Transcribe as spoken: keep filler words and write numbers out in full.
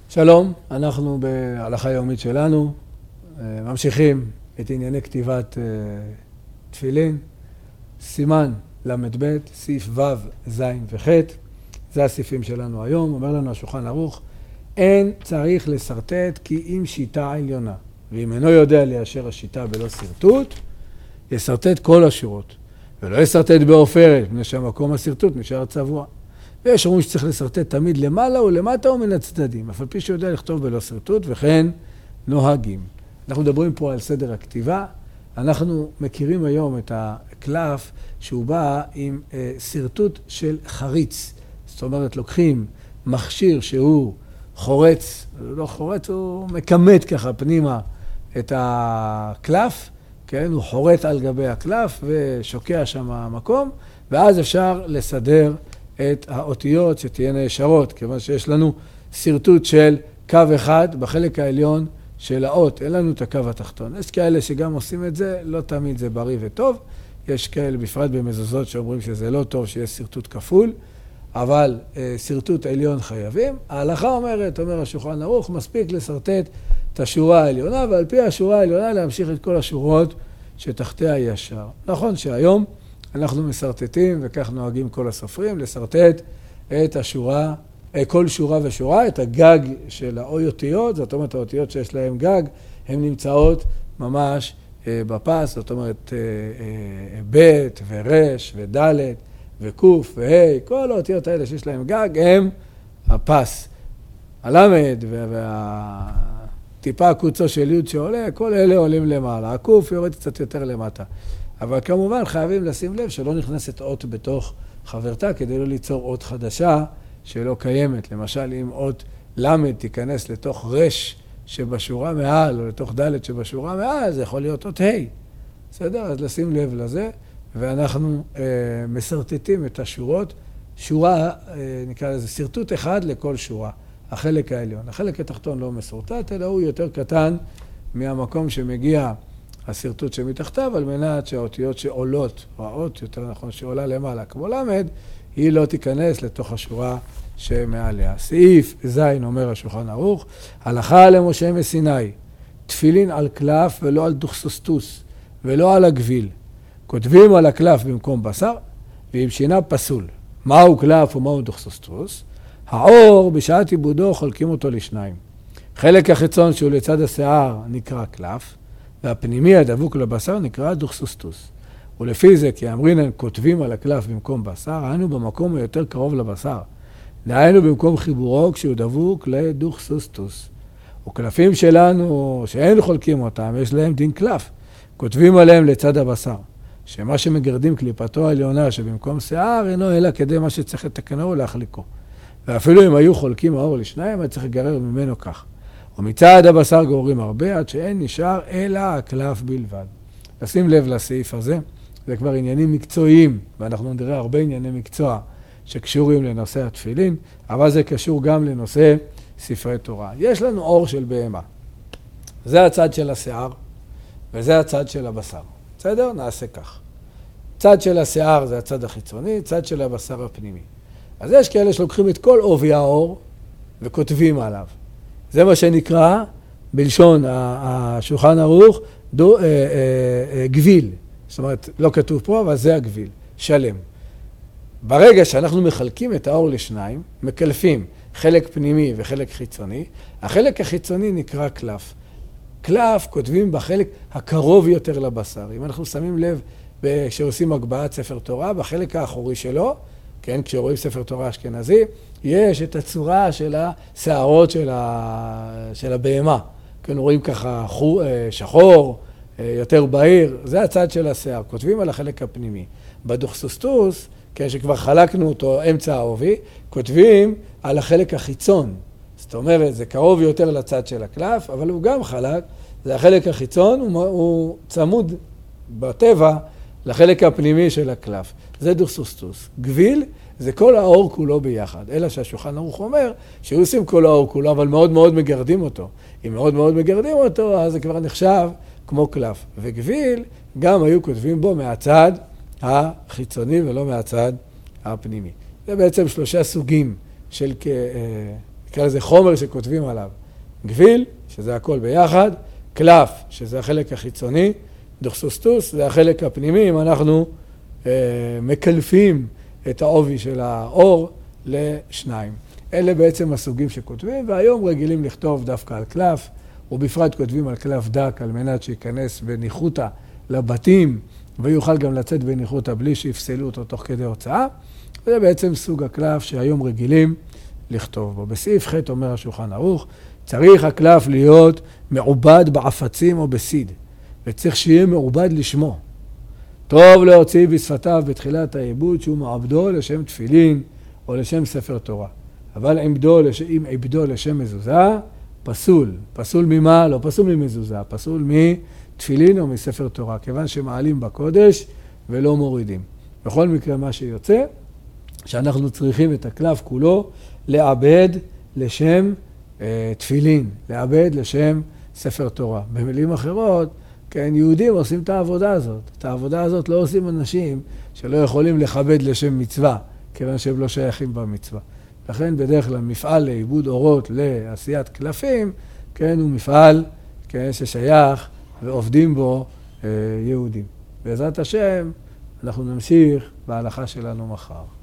שלום, אנחנו בהלכה היומית שלנו, ממשיכים את ענייני כתיבת תפילין, סימן למד ב', סעיף ו', ז' וח', זה הסעיפים שלנו היום. אומר לנו השולחן ערוך, אין צריך לסרטט כי אם שיטה עליונה, ואם אינו יודע ליישר השיטה בלא סרטוט, יסרטט כל השורות, ולא יסרטט בעופרת, מפני שהמקום הסרטוט נשאר צבוע. ויש אומרים שצריך לסרטט תמיד למעלה ולמטה ומן הצדדים, אף על פי שיודע לכתוב בלא סרטוט, וכן נוהגים. אנחנו מדברים פה על סדר הכתיבה. אנחנו מכירים היום את הקלף שהוא בא עם אה, סרטוט של חריץ. זאת אומרת, לוקחים מכשיר שהוא חורץ, לא חורץ, הוא מקמת ככה פנימה את הקלף, כן? הוא חורט על גבי הקלף ושוקע שם המקום, ואז אפשר לסדר את האותיות שתהיינה ישרות, כיוון שיש לנו סרטוט של קו אחד בחלק העליון של האות, אין לנו את הקו התחתון. יש כאלה שגם עושים את זה, לא תמיד זה בריא וטוב. יש כאלה בפרט במזוזות שאומרים שזה לא טוב שיש סרטוט כפול, אבל אה, סרטוט עליון חייבים. ההלכה אומרת, אומר השולחן ערוך, מספיק לסרטט את השורה העליונה, ועל פי השורה העליונה להמשיך את כל השורות שתחתיה ישר. נכון שהיום אנחנו מסרטטים, וכך נוהגים כל הסופרים, לסרטט את השורה, כל שורה ושורה, את הגג של האותיות, זאת אומרת, האותיות שיש להם גג, הן נמצאות ממש בפס, זאת אומרת, ב' ורש וד' וקוף וה', כל האותיות האלה שיש להם גג, הם הפס. הלמד והטיפה הקוצו של י' שעולה, כל אלה עולים למעלה. הקוף יורד קצת יותר למטה. אבל כמובן חייבים לשים לב שלא נכנסת אות בתוך חברתה, כדי לא ליצור אות חדשה שלא קיימת. למשל, אם אות למד תיכנס לתוך רש שבשורה מעל, או לתוך ד' שבשורה מעל, זה יכול להיות אות ה'. בסדר? אז לשים לב לזה, ואנחנו אה, מסרטטים את השורות. שורה, אה, נקרא לזה, סרטוט אחד לכל שורה, החלק העליון. החלק התחתון לא מסורטט, אלא הוא יותר קטן מהמקום שמגיע הסרטוט שמתחתיו, על מנת שהאותיות שעולות, או האות יותר נכון שעולה למעלה, כמו למד, היא לא תיכנס לתוך השורה שמעליה. סעיף ז' אומר השולחן ערוך, הלכה למשה מסיני, תפילין על קלף ולא על דוכסוסטוס, ולא על הגביל. כותבים על הקלף במקום בשר, ואם שינה פסול. מהו קלף ומהו דוכסוסטוס? העור בשעת עיבודו חולקים אותו לשניים. חלק החיצון שהוא לצד השיער נקרא קלף, והפנימי הדבוק לבשר נקרא דוכסוסטוס. ולפי זה, כי אמרינן כותבים על הקלף במקום בשר, היינו במקום היותר קרוב לבשר. דהיינו במקום חיבורו כשהוא דבוק לדוכסוסטוס. וקלפים שלנו, שאין חולקים אותם, יש להם דין קלף. כותבים עליהם לצד הבשר. שמה שמגרדים קליפתו העליונה שבמקום שיער, אינו אלא כדי מה שצריך לתקנו ולהחליקו. ואפילו אם היו חולקים האור לשניים, היה צריך לגרר ממנו כך. ומצד הבשר גוררים הרבה, עד שאין נשאר אלא הקלף בלבד. לשים לב לסעיף הזה, זה כבר עניינים מקצועיים, ואנחנו נראה הרבה ענייני מקצוע שקשורים לנושא התפילין, אבל זה קשור גם לנושא ספרי תורה. יש לנו אור של בהמה. זה הצד של השיער, וזה הצד של הבשר. בסדר? נעשה כך. צד של השיער זה הצד החיצוני, צד של הבשר הפנימי. אז יש כאלה שלוקחים את כל עובי האור וכותבים עליו. זה מה שנקרא, בלשון השולחן ערוך, דו, אה, אה, אה, גביל. זאת אומרת, לא כתוב פה, אבל זה הגביל, שלם. ברגע שאנחנו מחלקים את האור לשניים, מקלפים חלק פנימי וחלק חיצוני, החלק החיצוני נקרא קלף. קלף כותבים בחלק הקרוב יותר לבשר. אם אנחנו שמים לב, כשעושים הגבהת ספר תורה, בחלק האחורי שלו, כן, כשרואים ספר תורה אשכנזי, יש את הצורה של השערות של, ה... של הבהמה. כן, רואים ככה שחור, יותר בהיר, זה הצד של השיער. כותבים על החלק הפנימי. בדוכסוסטוס, כן, שכבר חלקנו אותו אמצע העובי, כותבים על החלק החיצון. זאת אומרת, זה קרוב יותר לצד של הקלף, אבל הוא גם חלק. זה החלק החיצון, הוא, הוא צמוד בטבע לחלק הפנימי של הקלף. זה דוכסוסטוס. גביל זה כל האור כולו ביחד. אלא שהשולחן ערוך אומר שהוא עושים כל האור כולו, אבל מאוד מאוד מגרדים אותו. אם מאוד מאוד מגרדים אותו, אז זה כבר נחשב כמו קלף. וגביל גם היו כותבים בו מהצד החיצוני ולא מהצד הפנימי. זה בעצם שלושה סוגים של נקרא לזה חומר שכותבים עליו. גביל, שזה הכל ביחד, קלף, שזה החלק החיצוני, דוכסוסטוס, זה החלק הפנימי, אם אנחנו אה, מקלפים את העובי של האור לשניים. אלה בעצם הסוגים שכותבים, והיום רגילים לכתוב דווקא על קלף, ובפרט כותבים על קלף דק, על מנת שייכנס בניחותא לבתים, ויוכל גם לצאת בניחותא בלי שיפסלו אותו תוך כדי הוצאה. זה בעצם סוג הקלף שהיום רגילים לכתוב בו. בסעיף ח' אומר השולחן ערוך, צריך הקלף להיות מעובד בעפצים או בסיד, וצריך שיהיה מעובד לשמו. טוב להוציא בשפתיו בתחילת העיבוד שהוא מעבדו לשם תפילין או לשם ספר תורה. אבל עמדו, אם עבדו לשם מזוזה, פסול. פסול ממה? לא פסול ממזוזה, פסול מתפילין או מספר תורה, כיוון שמעלים בקודש ולא מורידים. בכל מקרה מה שיוצא, שאנחנו צריכים את הקלף כולו לעבד לשם אה, תפילין, לעבד לשם ספר תורה. במילים אחרות, כן, יהודים עושים את העבודה הזאת. את העבודה הזאת לא עושים אנשים שלא יכולים לכבד לשם מצווה, כיוון שהם לא שייכים במצווה. לכן בדרך כלל מפעל לעיבוד אורות לעשיית קלפים, כן, הוא מפעל, כן, ששייך ועובדים בו אה, יהודים. בעזרת השם, אנחנו נמשיך בהלכה שלנו מחר.